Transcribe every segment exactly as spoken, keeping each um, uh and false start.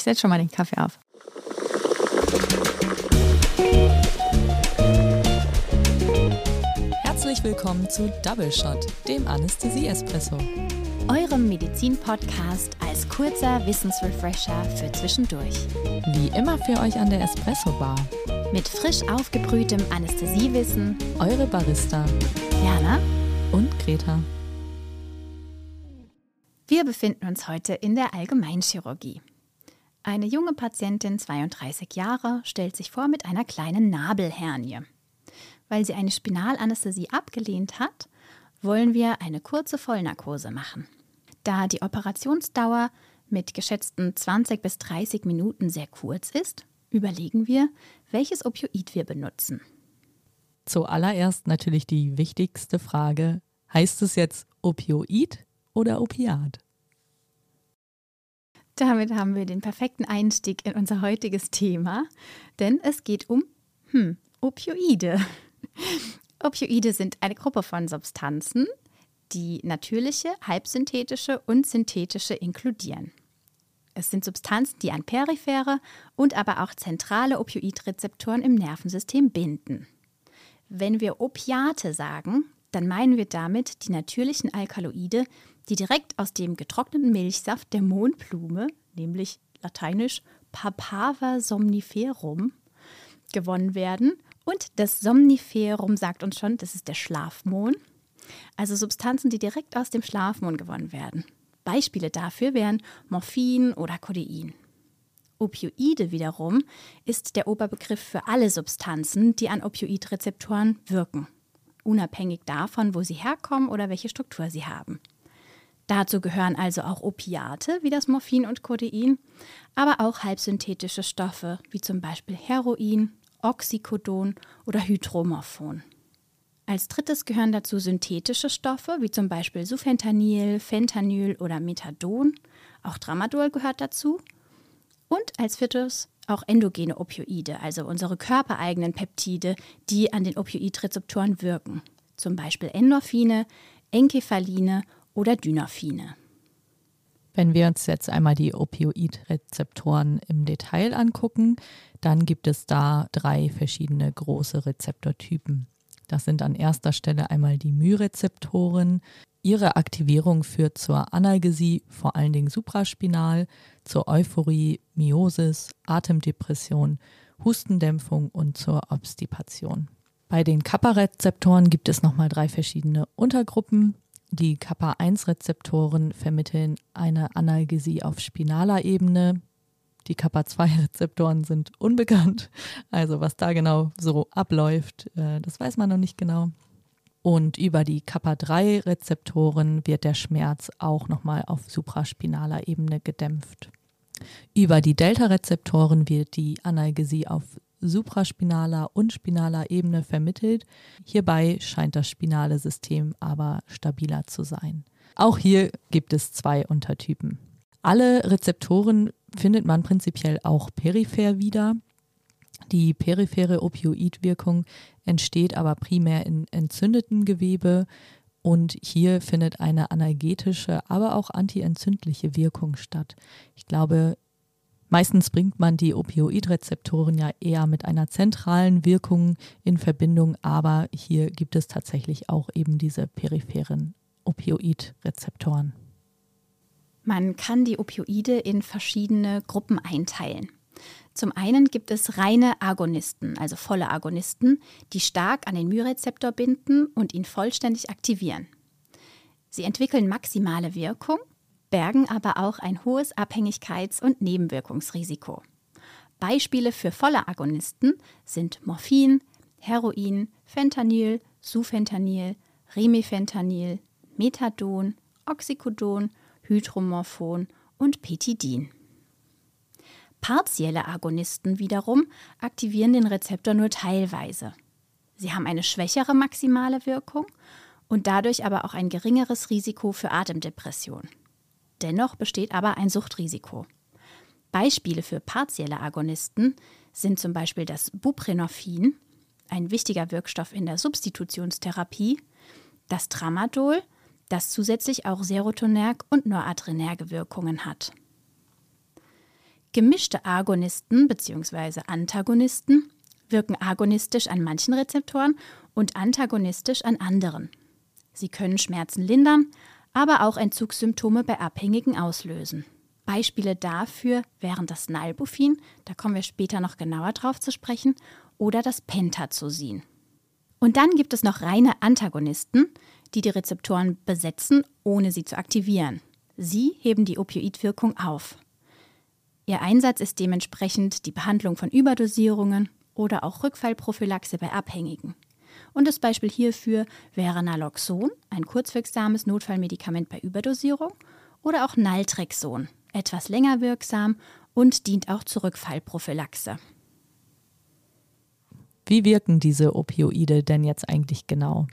setze schon mal den Kaffee auf. Herzlich willkommen zu Double Shot, dem Anästhesie-Espresso. Eurem Medizin-Podcast als kurzer Wissensrefresher für zwischendurch. Wie immer für euch an der Espresso-Bar. Mit frisch aufgebrühtem Anästhesiewissen. Eure Barista Jana und Greta. Wir befinden uns heute in der Allgemeinchirurgie. Eine junge Patientin, zweiunddreißig Jahre, stellt sich vor mit einer kleinen Nabelhernie. Weil sie eine Spinalanästhesie abgelehnt hat, wollen wir eine kurze Vollnarkose machen. Da die Operationsdauer mit geschätzten zwanzig bis dreißig Minuten sehr kurz ist, überlegen wir, welches Opioid wir benutzen. Zuallererst natürlich die wichtigste Frage: Heißt es jetzt Opioid oder Opiat? Damit haben wir den perfekten Einstieg in unser heutiges Thema, denn es geht um hm, Opioide. Opioide sind eine Gruppe von Substanzen, die natürliche, halbsynthetische und synthetische inkludieren. Es sind Substanzen, die an periphere und aber auch zentrale Opioidrezeptoren im Nervensystem binden. Wenn wir Opiate sagen, dann meinen wir damit die natürlichen Alkaloide, die direkt aus dem getrockneten Milchsaft der Mohnblume, nämlich lateinisch Papaver somniferum, gewonnen werden. Und das Somniferum sagt uns schon, das ist der Schlafmohn. Also Substanzen, die direkt aus dem Schlafmohn gewonnen werden. Beispiele dafür wären Morphin oder Codein. Opioide wiederum ist der Oberbegriff für alle Substanzen, die an Opioidrezeptoren wirken, unabhängig davon, wo sie herkommen oder welche Struktur sie haben. Dazu gehören also auch Opiate wie das Morphin und Codein, aber auch halbsynthetische Stoffe wie zum Beispiel Heroin, Oxycodon oder Hydromorphon. Als drittes gehören dazu synthetische Stoffe wie zum Beispiel Sufentanil, Fentanyl oder Methadon. Auch Tramadol gehört dazu. Und als viertes auch endogene Opioide, also unsere körpereigenen Peptide, die an den Opioidrezeptoren wirken. Zum Beispiel Endorphine, Enkephaline oder Dynorphine. Wenn wir uns jetzt einmal die Opioidrezeptoren im Detail angucken, dann gibt es da drei verschiedene große Rezeptortypen. Das sind an erster Stelle einmal die μ-Rezeptoren. Ihre Aktivierung führt zur Analgesie, vor allen Dingen supraspinal, zur Euphorie, Miosis, Atemdepression, Hustendämpfung und zur Obstipation. Bei den Kappa-Rezeptoren gibt es nochmal drei verschiedene Untergruppen. Die Kappa eins Rezeptoren vermitteln eine Analgesie auf spinaler Ebene. Die Kappa zwei Rezeptoren sind unbekannt. Also was da genau so abläuft, das weiß man noch nicht genau. Und über die Kappa drei Rezeptoren wird der Schmerz auch nochmal auf supraspinaler Ebene gedämpft. Über die Delta-Rezeptoren wird die Analgesie auf supraspinaler und spinaler Ebene vermittelt. Hierbei scheint das spinale System aber stabiler zu sein. Auch hier gibt es zwei Untertypen. Alle Rezeptoren findet man prinzipiell auch peripher wieder. Die periphere Opioidwirkung entsteht aber primär in entzündetem Gewebe und hier findet eine analgetische, aber auch antientzündliche Wirkung statt. Ich glaube, meistens bringt man die Opioidrezeptoren ja eher mit einer zentralen Wirkung in Verbindung, aber hier gibt es tatsächlich auch eben diese peripheren Opioidrezeptoren. Man kann die Opioide in verschiedene Gruppen einteilen. Zum einen gibt es reine Agonisten, also volle Agonisten, die stark an den μ-Rezeptor binden und ihn vollständig aktivieren. Sie entwickeln maximale Wirkung, bergen aber auch ein hohes Abhängigkeits- und Nebenwirkungsrisiko. Beispiele für volle Agonisten sind Morphin, Heroin, Fentanyl, Sufentanil, Remifentanil, Methadon, Oxycodon, Hydromorphon und Petidin. Partielle Agonisten wiederum aktivieren den Rezeptor nur teilweise. Sie haben eine schwächere maximale Wirkung und dadurch aber auch ein geringeres Risiko für Atemdepression. Dennoch besteht aber ein Suchtrisiko. Beispiele für partielle Agonisten sind zum Beispiel das Buprenorphin, ein wichtiger Wirkstoff in der Substitutionstherapie, das Tramadol, das zusätzlich auch serotonerg- und noradrenerge Wirkungen hat. Gemischte Agonisten bzw. Antagonisten wirken agonistisch an manchen Rezeptoren und antagonistisch an anderen. Sie können Schmerzen lindern, aber auch Entzugssymptome bei Abhängigen auslösen. Beispiele dafür wären das Nalbuphin, da kommen wir später noch genauer drauf zu sprechen, oder das Pentazosin. Und dann gibt es noch reine Antagonisten, die die Rezeptoren besetzen, ohne sie zu aktivieren. Sie heben die Opioidwirkung auf. Ihr Einsatz ist dementsprechend die Behandlung von Überdosierungen oder auch Rückfallprophylaxe bei Abhängigen. Und das Beispiel hierfür wäre Naloxon, ein kurzwirksames Notfallmedikament bei Überdosierung, oder auch Naltrexon, etwas länger wirksam und dient auch zur Rückfallprophylaxe. Wie wirken diese Opioide denn jetzt eigentlich genau?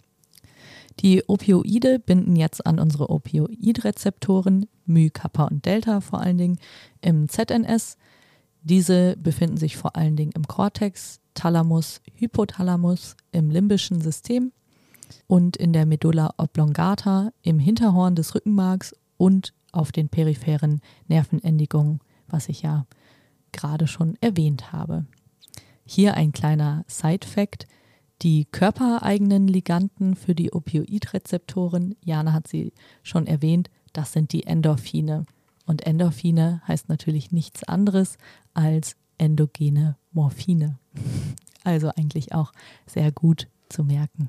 Die Opioide binden jetzt an unsere Opioidrezeptoren, My, Kappa und Delta vor allen Dingen, im Z N S. Diese befinden sich vor allen Dingen im Kortex, Thalamus, Hypothalamus, im limbischen System und in der Medulla oblongata, im Hinterhorn des Rückenmarks und auf den peripheren Nervenendigungen, was ich ja gerade schon erwähnt habe. Hier ein kleiner Side-Fact: Die körpereigenen Liganden für die Opioidrezeptoren, Jana hat sie schon erwähnt, das sind die Endorphine. Und Endorphine heißt natürlich nichts anderes als endogene Morphine. Also eigentlich auch sehr gut zu merken.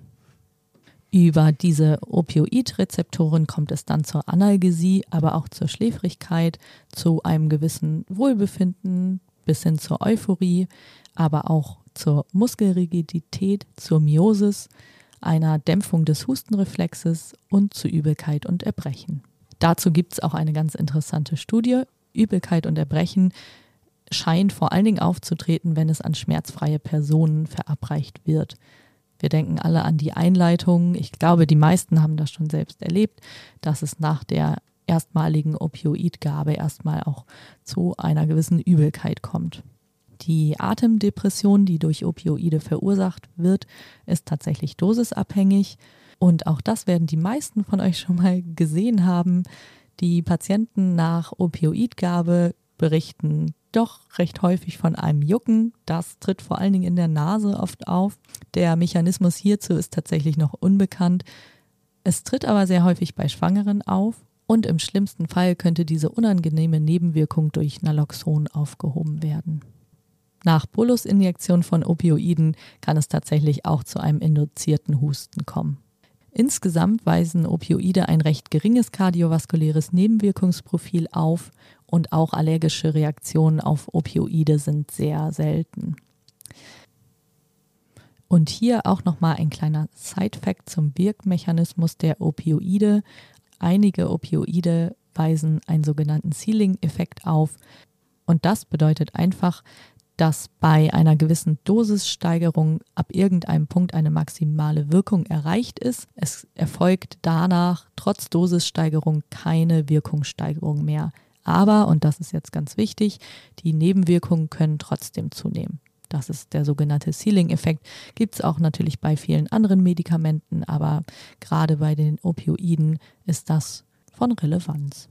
Über diese Opioidrezeptoren kommt es dann zur Analgesie, aber auch zur Schläfrigkeit, zu einem gewissen Wohlbefinden bis hin zur Euphorie, aber auch zur Muskelrigidität, zur Miosis, einer Dämpfung des Hustenreflexes und zu Übelkeit und Erbrechen. Dazu gibt es auch eine ganz interessante Studie. Übelkeit und Erbrechen scheint vor allen Dingen aufzutreten, wenn es an schmerzfreie Personen verabreicht wird. Wir denken alle an die Einleitung. Ich glaube, die meisten haben das schon selbst erlebt, dass es nach der erstmaligen Opioidgabe erstmal auch zu einer gewissen Übelkeit kommt. Die Atemdepression, die durch Opioide verursacht wird, ist tatsächlich dosisabhängig. Und auch das werden die meisten von euch schon mal gesehen haben. Die Patienten nach Opioidgabe berichten doch recht häufig von einem Jucken. Das tritt vor allen Dingen in der Nase oft auf. Der Mechanismus hierzu ist tatsächlich noch unbekannt. Es tritt aber sehr häufig bei Schwangeren auf. Und im schlimmsten Fall könnte diese unangenehme Nebenwirkung durch Naloxon aufgehoben werden. Nach Bolusinjektion von Opioiden kann es tatsächlich auch zu einem induzierten Husten kommen. Insgesamt weisen Opioide ein recht geringes kardiovaskuläres Nebenwirkungsprofil auf und auch allergische Reaktionen auf Opioide sind sehr selten. Und hier auch nochmal ein kleiner Side-Fact zum Wirkmechanismus der Opioide. Einige Opioide weisen einen sogenannten Ceiling-Effekt auf und das bedeutet einfach, dass bei einer gewissen Dosissteigerung ab irgendeinem Punkt eine maximale Wirkung erreicht ist. Es erfolgt danach trotz Dosissteigerung keine Wirkungssteigerung mehr. Aber, und das ist jetzt ganz wichtig, die Nebenwirkungen können trotzdem zunehmen. Das ist der sogenannte Ceiling-Effekt. Gibt es auch natürlich bei vielen anderen Medikamenten, aber gerade bei den Opioiden ist das von Relevanz.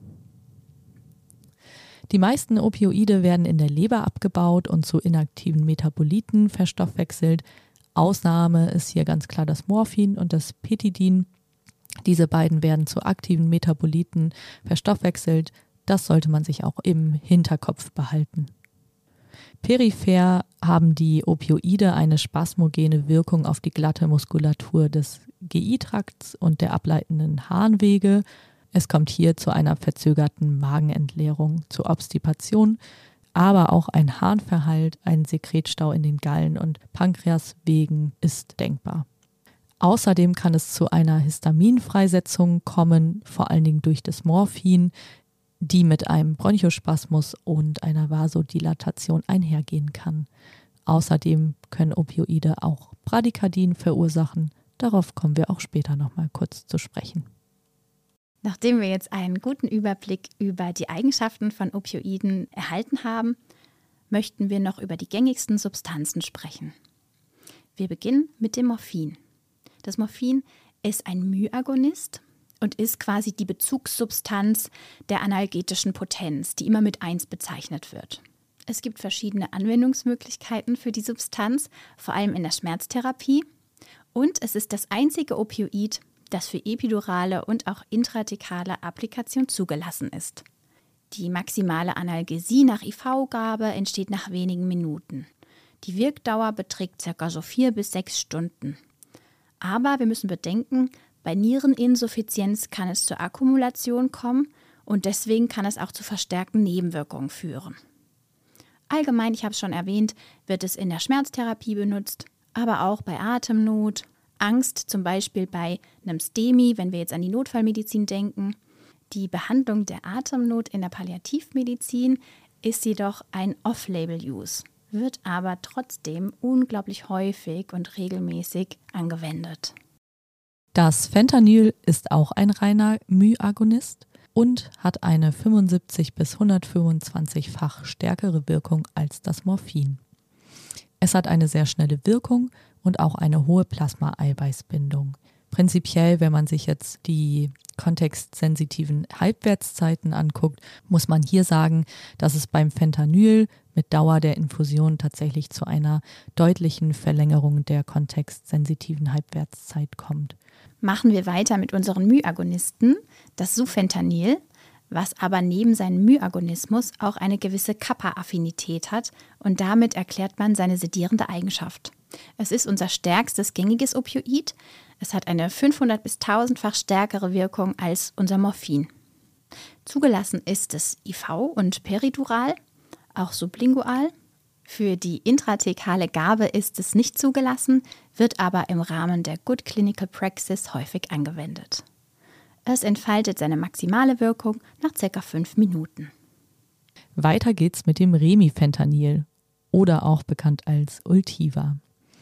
Die meisten Opioide werden in der Leber abgebaut und zu inaktiven Metaboliten verstoffwechselt. Ausnahme ist hier ganz klar das Morphin und das Petidin. Diese beiden werden zu aktiven Metaboliten verstoffwechselt. Das sollte man sich auch im Hinterkopf behalten. Peripher haben die Opioide eine spasmogene Wirkung auf die glatte Muskulatur des G I-Trakts und der ableitenden Harnwege. Es kommt hier zu einer verzögerten Magenentleerung, zu Obstipation, aber auch ein Harnverhalt, ein Sekretstau in den Gallen- und Pankreaswegen ist denkbar. Außerdem kann es zu einer Histaminfreisetzung kommen, vor allen Dingen durch das Morphin, die mit einem Bronchospasmus und einer Vasodilatation einhergehen kann. Außerdem können Opioide auch Bradykardien verursachen. Darauf kommen wir auch später nochmal kurz zu sprechen. Nachdem wir jetzt einen guten Überblick über die Eigenschaften von Opioiden erhalten haben, möchten wir noch über die gängigsten Substanzen sprechen. Wir beginnen mit dem Morphin. Das Morphin ist ein My-Agonist und ist quasi die Bezugssubstanz der analgetischen Potenz, die immer mit eins bezeichnet wird. Es gibt verschiedene Anwendungsmöglichkeiten für die Substanz, vor allem in der Schmerztherapie. Und es ist das einzige Opioid, das für epidurale und auch intrathekale Applikation zugelassen ist. Die maximale Analgesie nach I V-Gabe entsteht nach wenigen Minuten. Die Wirkdauer beträgt ca. so vier bis sechs Stunden. Aber wir müssen bedenken, bei Niereninsuffizienz kann es zur Akkumulation kommen und deswegen kann es auch zu verstärkten Nebenwirkungen führen. Allgemein, ich habe es schon erwähnt, wird es in der Schmerztherapie benutzt, aber auch bei Atemnot, Angst, zum Beispiel bei einem STEMI, wenn wir jetzt an die Notfallmedizin denken. Die Behandlung der Atemnot in der Palliativmedizin ist jedoch ein Off-Label-Use, wird aber trotzdem unglaublich häufig und regelmäßig angewendet. Das Fentanyl ist auch ein reiner Myagonist und hat eine fünfundsiebzig bis hundertfünfundzwanzig-fach stärkere Wirkung als das Morphin. Es hat eine sehr schnelle Wirkung und auch eine hohe Plasma-Eiweißbindung. Prinzipiell, wenn man sich jetzt die kontextsensitiven Halbwertszeiten anguckt, muss man hier sagen, dass es beim Fentanyl mit Dauer der Infusion tatsächlich zu einer deutlichen Verlängerung der kontextsensitiven Halbwertszeit kommt. Machen wir weiter mit unseren Myagonisten, das Sufentanil, was aber neben seinem Myagonismus auch eine gewisse Kappa-Affinität hat und damit erklärt man seine sedierende Eigenschaft. Es ist unser stärkstes gängiges Opioid. Es hat eine fünfhundert bis tausendfach stärkere Wirkung als unser Morphin. Zugelassen ist es I V und peridural, auch sublingual. Für die intrathekale Gabe ist es nicht zugelassen, wird aber im Rahmen der Good Clinical Praxis häufig angewendet. Es entfaltet seine maximale Wirkung nach ca. fünf Minuten. Weiter geht's mit dem Remifentanil oder auch bekannt als Ultiva.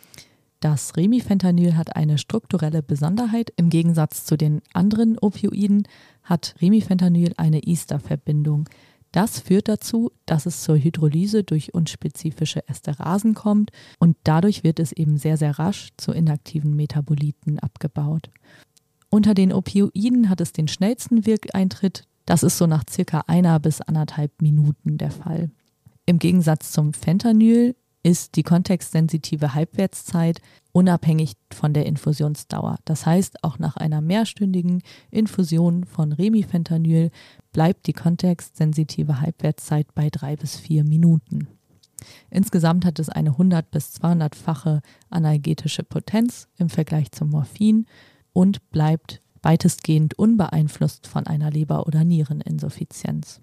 Das Remifentanil hat eine strukturelle Besonderheit. Im Gegensatz zu den anderen Opioiden hat Remifentanil eine Ester-Verbindung. Das führt dazu, dass es zur Hydrolyse durch unspezifische Esterasen kommt und dadurch wird es eben sehr, sehr rasch zu inaktiven Metaboliten abgebaut. Unter den Opioiden hat es den schnellsten Wirkeintritt. Das ist so nach circa einer bis anderthalb Minuten der Fall. Im Gegensatz zum Fentanyl ist die kontextsensitive Halbwertszeit unabhängig von der Infusionsdauer. Das heißt, auch nach einer mehrstündigen Infusion von Remifentanil bleibt die kontextsensitive Halbwertszeit bei drei bis vier Minuten. Insgesamt hat es eine hundert bis zweihundertfache analgetische Potenz im Vergleich zum Morphin und bleibt weitestgehend unbeeinflusst von einer Leber- oder Niereninsuffizienz.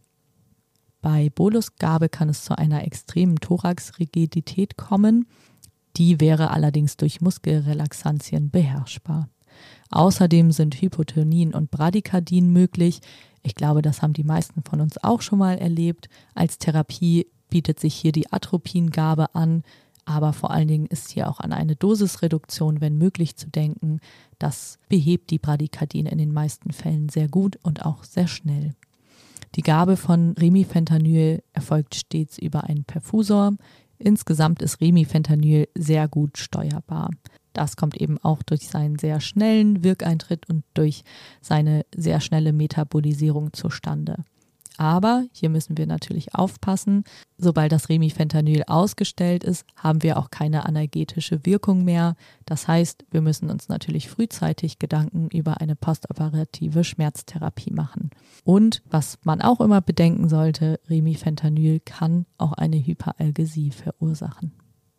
Bei Bolusgabe kann es zu einer extremen Thoraxrigidität kommen. Die wäre allerdings durch Muskelrelaxantien beherrschbar. Außerdem sind Hypotonien und Bradykardien möglich. Ich glaube, das haben die meisten von uns auch schon mal erlebt. Als Therapie bietet sich hier die Atropingabe an, aber vor allen Dingen ist hier auch an eine Dosisreduktion, wenn möglich, zu denken. Das behebt die Bradykardien in den meisten Fällen sehr gut und auch sehr schnell. Die Gabe von Remifentanil erfolgt stets über einen Perfusor. Insgesamt ist Remifentanil sehr gut steuerbar. Das kommt eben auch durch seinen sehr schnellen Wirkeintritt und durch seine sehr schnelle Metabolisierung zustande. Aber hier müssen wir natürlich aufpassen, sobald das Remifentanil ausgestellt ist, haben wir auch keine analgetische Wirkung mehr. Das heißt, wir müssen uns natürlich frühzeitig Gedanken über eine postoperative Schmerztherapie machen. Und was man auch immer bedenken sollte, Remifentanil kann auch eine Hyperalgesie verursachen.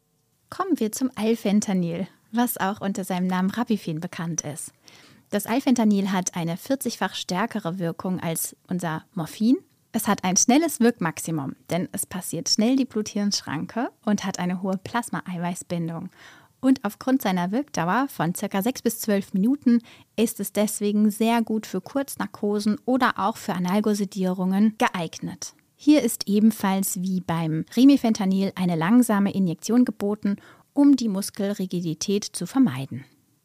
Kommen wir zum Alfentanil, was auch unter seinem Namen Rapifen bekannt ist. Das Alfentanil hat eine vierzigfach stärkere Wirkung als unser Morphin. Es hat ein schnelles Wirkmaximum, denn es passiert schnell die Blut-Hirn-Schranke und hat eine hohe Plasma-Eiweißbindung. Und aufgrund seiner Wirkdauer von ca. sechs bis zwölf Minuten ist es deswegen sehr gut für Kurznarkosen oder auch für Analgosedierungen geeignet. Hier ist ebenfalls wie beim Remifentanil eine langsame Injektion geboten, um die Muskelrigidität zu vermeiden.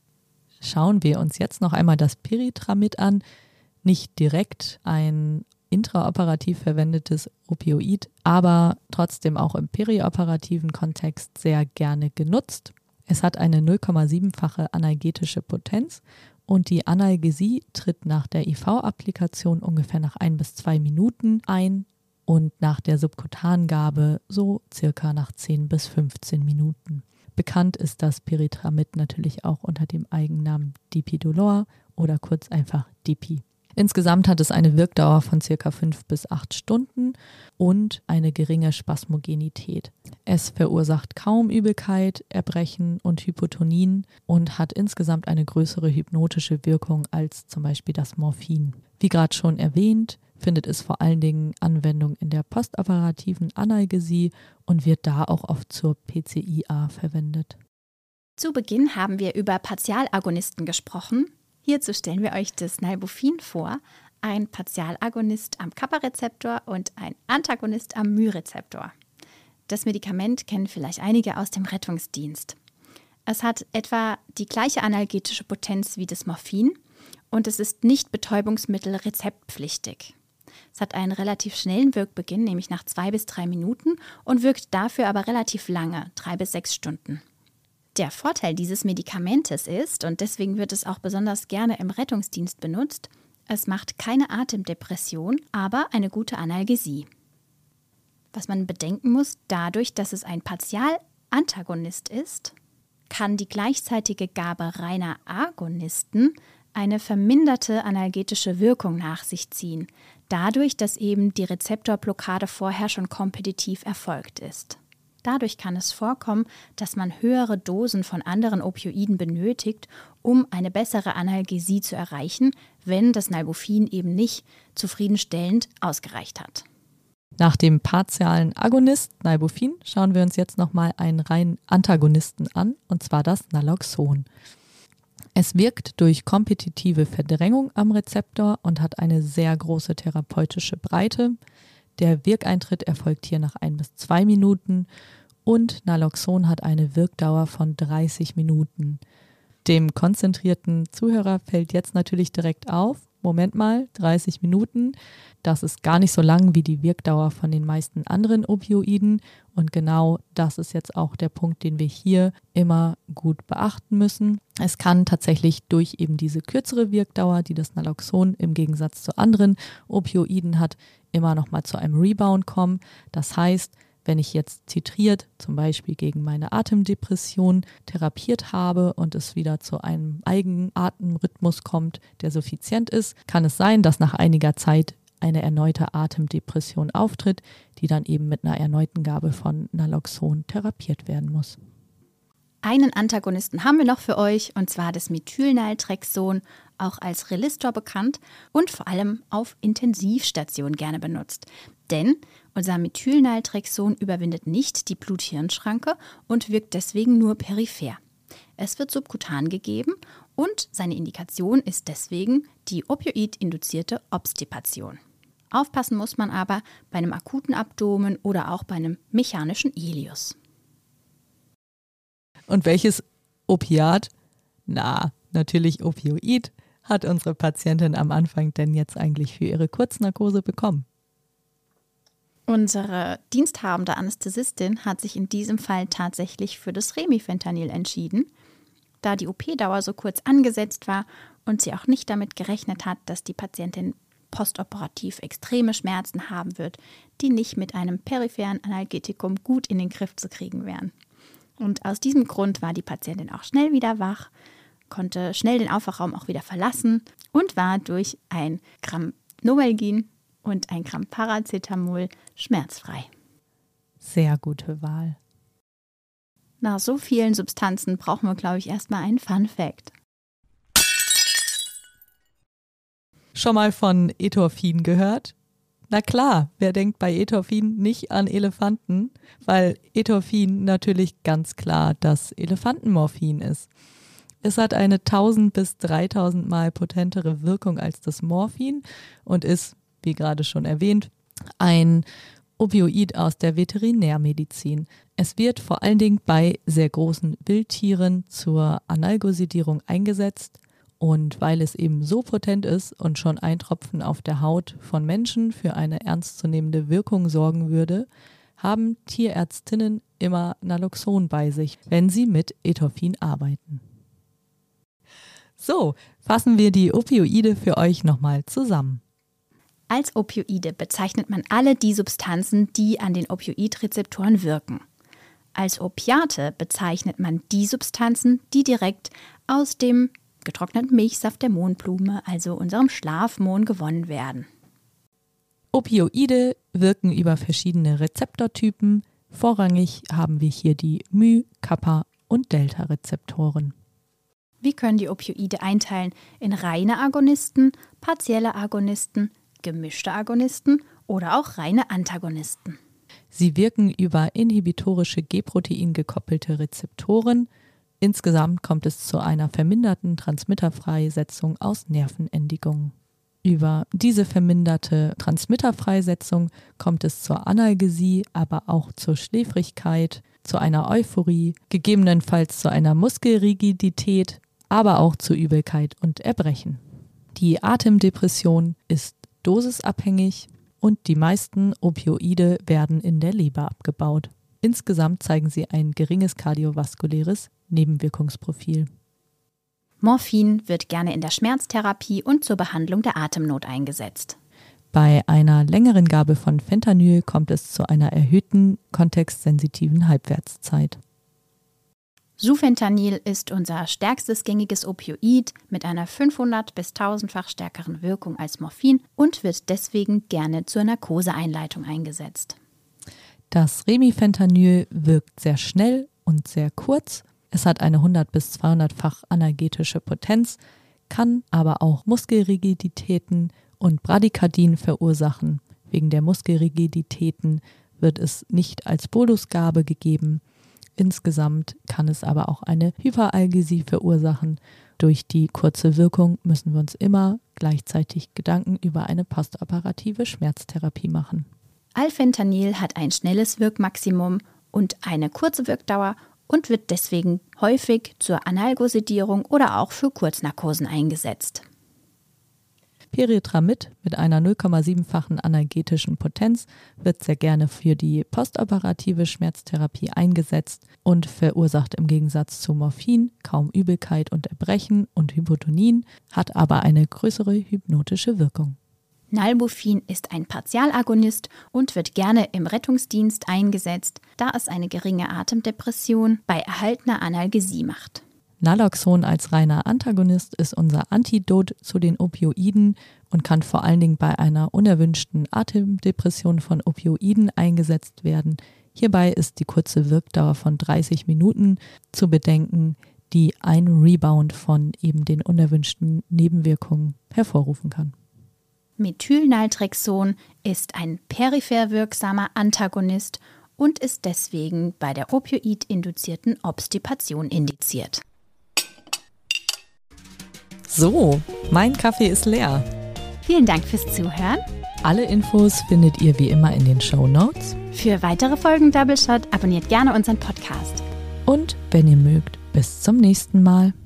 Schauen wir uns jetzt noch einmal das Piritramid an. Nicht direkt ein intraoperativ verwendetes Opioid, aber trotzdem auch im perioperativen Kontext sehr gerne genutzt. Es hat eine null Komma sieben-fache analgetische Potenz und die Analgesie tritt nach der I V-Applikation ungefähr nach ein bis zwei Minuten ein. und nach der Subkutangabe so circa nach zehn bis fünfzehn Minuten. Bekannt ist das Pyritramid natürlich auch unter dem Eigennamen Dipidolor oder kurz einfach Dipi. Insgesamt hat es eine Wirkdauer von circa fünf bis acht Stunden und eine geringe Spasmogenität. Es verursacht kaum Übelkeit, Erbrechen und Hypotonien und hat insgesamt eine größere hypnotische Wirkung als zum Beispiel das Morphin. Wie gerade schon erwähnt, findet es vor allen Dingen Anwendung in der postoperativen Analgesie und wird da auch oft zur P C I A verwendet. Zu Beginn haben wir über Partialagonisten gesprochen. Hierzu stellen wir euch das Nalbuphine vor, ein Partialagonist am Kappa-Rezeptor und ein Antagonist am μ-Rezeptor. Das Medikament kennen vielleicht einige aus dem Rettungsdienst. Es hat etwa die gleiche analgetische Potenz wie das Morphin und es ist nicht Betäubungsmittel rezeptpflichtig. Es hat einen relativ schnellen Wirkbeginn, nämlich nach zwei bis drei Minuten und wirkt dafür aber relativ lange, drei bis sechs Stunden. Der Vorteil dieses Medikamentes ist, und deswegen wird es auch besonders gerne im Rettungsdienst benutzt, es macht keine Atemdepression, aber eine gute Analgesie. Was man bedenken muss, dadurch, dass es ein Partialantagonist ist, kann die gleichzeitige Gabe reiner Agonisten eine verminderte analgetische Wirkung nach sich ziehen, dadurch, dass eben die Rezeptorblockade vorher schon kompetitiv erfolgt ist. Dadurch kann es vorkommen, dass man höhere Dosen von anderen Opioiden benötigt, um eine bessere Analgesie zu erreichen, wenn das Nalbuphine eben nicht zufriedenstellend ausgereicht hat. Nach dem partialen Agonist Nalbuphine schauen wir uns jetzt nochmal einen reinen Antagonisten an, und zwar das Naloxon. Es wirkt durch kompetitive Verdrängung am Rezeptor und hat eine sehr große therapeutische Breite. Der Wirkeintritt erfolgt hier nach ein bis zwei Minuten und Naloxon hat eine Wirkdauer von dreißig Minuten. Dem konzentrierten Zuhörer fällt jetzt natürlich direkt auf, Moment mal, dreißig Minuten, das ist gar nicht so lang wie die Wirkdauer von den meisten anderen Opioiden und genau das ist jetzt auch der Punkt, den wir hier immer gut beachten müssen. Es kann tatsächlich durch eben diese kürzere Wirkdauer, die das Naloxon im Gegensatz zu anderen Opioiden hat, immer noch mal zu einem Rebound kommen. Das heißt, wenn ich jetzt zitriert, zum Beispiel gegen meine Atemdepression, therapiert habe und es wieder zu einem Eigenatemrhythmus kommt, der suffizient ist, kann es sein, dass nach einiger Zeit eine erneute Atemdepression auftritt, die dann eben mit einer erneuten Gabe von Naloxon therapiert werden muss. Einen Antagonisten haben wir noch für euch, und zwar das Methylnaltrexon, auch als Relistor bekannt und vor allem auf Intensivstation gerne benutzt. Denn unser Methylnaltrexon überwindet nicht die Blut-Hirn-Schranke und wirkt deswegen nur peripher. Es wird subkutan gegeben und seine Indikation ist deswegen die opioid-induzierte Obstipation. Aufpassen muss man aber bei einem akuten Abdomen oder auch bei einem mechanischen Ileus. Und welches Opiat? Na, natürlich Opioid hat unsere Patientin am Anfang denn jetzt eigentlich für ihre Kurznarkose bekommen? Unsere diensthabende Anästhesistin hat sich in diesem Fall tatsächlich für das Remifentanil entschieden, da die O P-Dauer so kurz angesetzt war und sie auch nicht damit gerechnet hat, dass die Patientin postoperativ extreme Schmerzen haben wird, die nicht mit einem peripheren Analgetikum gut in den Griff zu kriegen wären. Und aus diesem Grund war die Patientin auch schnell wieder wach, konnte schnell den Aufwachraum auch wieder verlassen und war durch ein Gramm Novalgin und ein Gramm Paracetamol schmerzfrei. Sehr gute Wahl. Nach so vielen Substanzen brauchen wir, glaube ich, erstmal einen Fun Fact. Schon mal von Etorphin gehört? Na klar, wer denkt bei Etorphin nicht an Elefanten, weil Etorphin natürlich ganz klar das Elefantenmorphin ist. Es hat eine tausend bis dreitausend Mal potentere Wirkung als das Morphin und ist, wie gerade schon erwähnt, ein Opioid aus der Veterinärmedizin. Es wird vor allen Dingen bei sehr großen Wildtieren zur Analgosidierung eingesetzt. Und weil es eben so potent ist und schon ein Tropfen auf der Haut von Menschen für eine ernstzunehmende Wirkung sorgen würde, haben Tierärztinnen immer Naloxon bei sich, wenn sie mit Etorphin arbeiten. So, fassen wir die Opioide für euch nochmal zusammen. Als Opioide bezeichnet man alle die Substanzen, die an den Opioidrezeptoren wirken. Als Opiate bezeichnet man die Substanzen, die direkt aus dem getrockneten Milchsaft der Mohnblume, also unserem Schlafmohn, gewonnen werden. Opioide wirken über verschiedene Rezeptortypen. Vorrangig haben wir hier die My-, Kappa- und Delta-Rezeptoren. Wir können die Opioide einteilen in reine Agonisten, partielle Agonisten, gemischte Agonisten oder auch reine Antagonisten. Sie wirken über inhibitorische G-Protein gekoppelte Rezeptoren. Insgesamt kommt es zu einer verminderten Transmitterfreisetzung aus Nervenendigungen. Über diese verminderte Transmitterfreisetzung kommt es zur Analgesie, aber auch zur Schläfrigkeit, zu einer Euphorie, gegebenenfalls zu einer Muskelrigidität, aber auch zu Übelkeit und Erbrechen. Die Atemdepression ist dosisabhängig und die meisten Opioide werden in der Leber abgebaut. Insgesamt zeigen sie ein geringes kardiovaskuläres Nebenwirkungsprofil. Morphin wird gerne in der Schmerztherapie und zur Behandlung der Atemnot eingesetzt. Bei einer längeren Gabe von Fentanyl kommt es zu einer erhöhten kontextsensitiven Halbwertszeit. Sufentanil ist unser stärkstes gängiges Opioid mit einer fünfhundert- bis tausendfach stärkeren Wirkung als Morphin und wird deswegen gerne zur Narkoseeinleitung eingesetzt. Das Remifentanil wirkt sehr schnell und sehr kurz. Es hat eine hundert- bis zweihundertfach analgetische Potenz, kann aber auch Muskelrigiditäten und Bradykardien verursachen. Wegen der Muskelrigiditäten wird es nicht als Bolusgabe gegeben. Insgesamt kann es aber auch eine Hyperalgesie verursachen. Durch die kurze Wirkung müssen wir uns immer gleichzeitig Gedanken über eine postoperative Schmerztherapie machen. Alfentanil hat ein schnelles Wirkmaximum und eine kurze Wirkdauer und wird deswegen häufig zur Analgosedierung oder auch für Kurznarkosen eingesetzt. Pyritramid mit einer null Komma sieben-fachen analgetischen Potenz wird sehr gerne für die postoperative Schmerztherapie eingesetzt und verursacht im Gegensatz zu Morphin kaum Übelkeit und Erbrechen und Hypotonien, hat aber eine größere hypnotische Wirkung. Nalbuphine ist ein Partialagonist und wird gerne im Rettungsdienst eingesetzt, da es eine geringe Atemdepression bei erhaltener Analgesie macht. Naloxon als reiner Antagonist ist unser Antidot zu den Opioiden und kann vor allen Dingen bei einer unerwünschten Atemdepression von Opioiden eingesetzt werden. Hierbei ist die kurze Wirkdauer von dreißig Minuten zu bedenken, die ein Rebound von eben den unerwünschten Nebenwirkungen hervorrufen kann. Methylnaltrexon ist ein peripher wirksamer Antagonist und ist deswegen bei der opioid-induzierten Obstipation indiziert. So, mein Kaffee ist leer. Vielen Dank fürs Zuhören. Alle Infos findet ihr wie immer in den Shownotes. Für weitere Folgen Double Shot abonniert gerne unseren Podcast. Und wenn ihr mögt, bis zum nächsten Mal.